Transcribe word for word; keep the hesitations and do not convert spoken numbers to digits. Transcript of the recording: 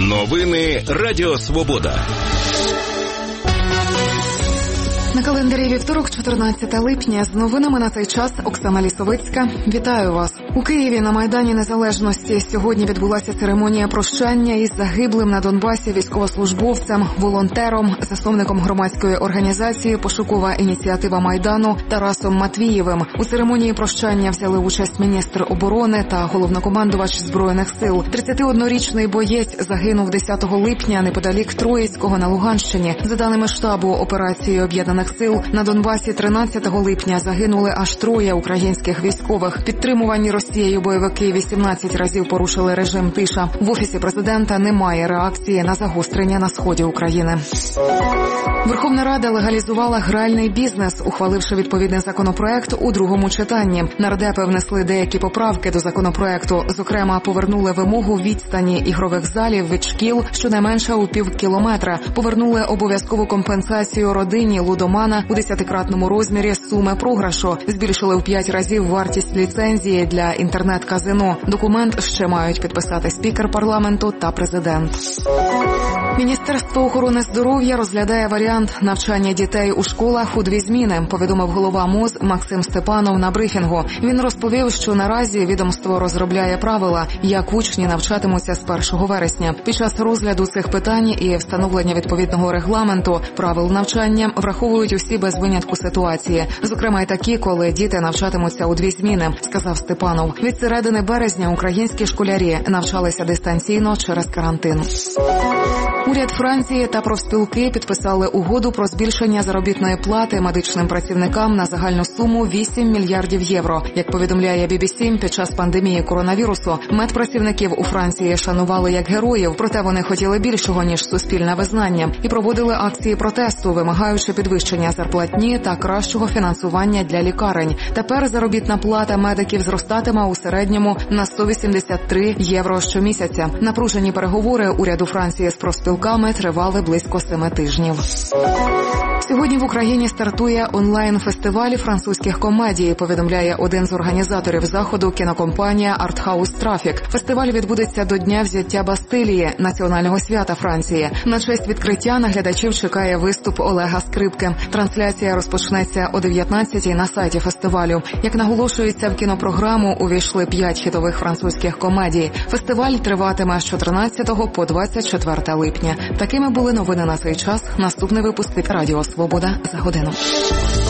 Новини Радіо Свобода. На календарі вівторок, чотирнадцяте липня. З новинами на цей час Оксана Лісовицька. Вітаю вас. У Києві на Майдані Незалежності сьогодні відбулася церемонія прощання із загиблим на Донбасі військовослужбовцем, волонтером, засновником громадської організації «Пошукова ініціатива Майдану» Тарасом Матвієвим. У церемонії прощання взяли участь міністр оборони та головнокомандувач Збройних сил. тридцятиоднорічний боєць загинув десятого липня неподалік Троїцького на Луганщині. За даними штабу операції Об'єднаних сил, на Донбасі тринадцятого липня загинули аж троє українських військових. Підтримувані Росією бойовики вісімнадцять разів порушили режим тиша. В Офісі президента немає реакції на загострення на сході України. Верховна Рада легалізувала гральний бізнес, ухваливши відповідний законопроект у другому читанні. Нардепи внесли деякі поправки до законопроекту. Зокрема, повернули вимогу відстані ігрових залів від шкіл щонайменше у пів кілометра. Повернули обов'язкову компенсацію родині лудомана у десятикратному розмірі суми програшу. Збільшили в п'ять разів вартість ліцензії для інтернет-казино. Документ ще мають підписати спікер парламенту та президент. Міністерство охорони здоров'я розглядає варіант навчання дітей у школах у дві зміни, повідомив голова МОЗ Максим Степанов на брифінгу. Він розповів, що наразі відомство розробляє правила, як учні навчатимуться з першого вересня. Під час розгляду цих питань і встановлення відповідного регламенту правил навчання враховують усі без винятку ситуації. Зокрема, й такі, коли діти навчатимуться у дві зміни, сказав Степанов. Від середини березня українські школярі навчалися дистанційно через карантин. Уряд Франції та профспілки підписали угоду про збільшення заробітної плати медичним працівникам на загальну суму вісім мільярдів євро. Як повідомляє бі бі сі, під час пандемії коронавірусу медпрацівників у Франції шанували як героїв, проте вони хотіли більшого, ніж суспільне визнання, і проводили акції протесту, вимагаючи підвищення зарплатні та кращого фінансування для лікарень. Тепер заробітна плата медиків зростатиме у середньому на сто вісімдесят три євро щомісяця. Напружені переговори уряду Франції з профспілками тривали близько семи тижнів. Сьогодні в Україні стартує онлайн-фестиваль французьких комедій, повідомляє один з організаторів заходу, кінокомпанія «Артхаус Трафік». Фестиваль відбудеться до Дня взяття Бастилії, національного свята Франції. На честь відкриття на глядачів чекає виступ Олега Скрипки. Трансляція розпочнеться о дев'ятнадцятій на сайті фестивалю. Як наголошується, в кінопрограму увійшли п'ять хітових французьких комедій. Фестиваль триватиме з чотирнадцятого по двадцять четверте липня. Такими були новини на цей час. Наступний випуск від Радіо Свобода за годину.